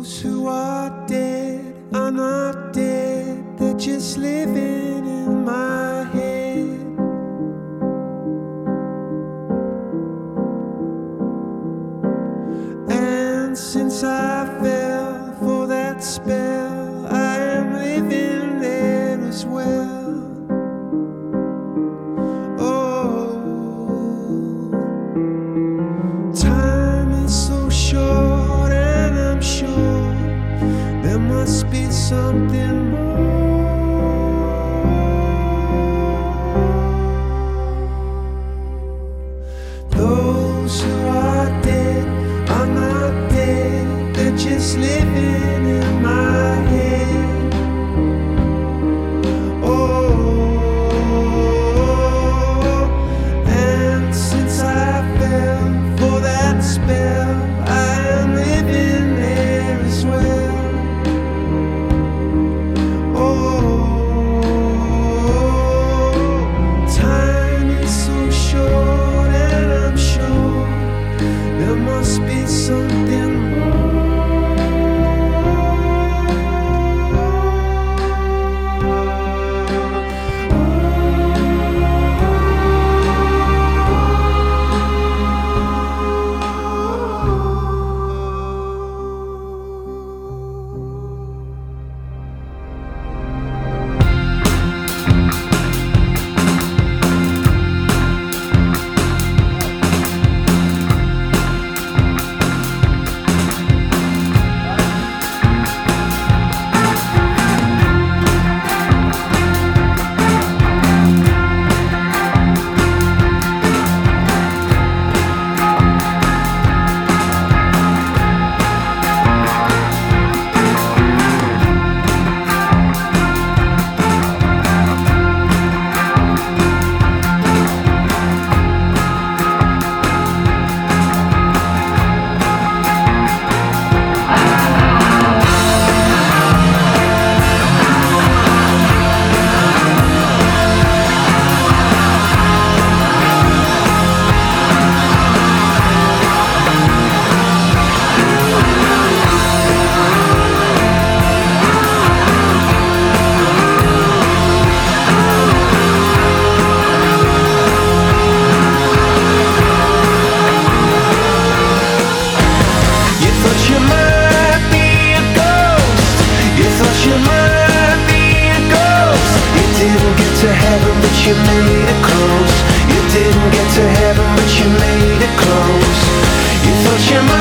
Those who are dead are not dead, they're just living in my head. And since I fell for that spell, I am living there as well. Oh, time is so short, and I'm sure there must be something more. Those who are dead are not dead, they're just living in my head. Oh, and since I fell for that spell, I am living there as well. Oh, time is so short, and I'm sure there must be something more. You made it close. You didn't get to heaven, but you made it close. You thought you might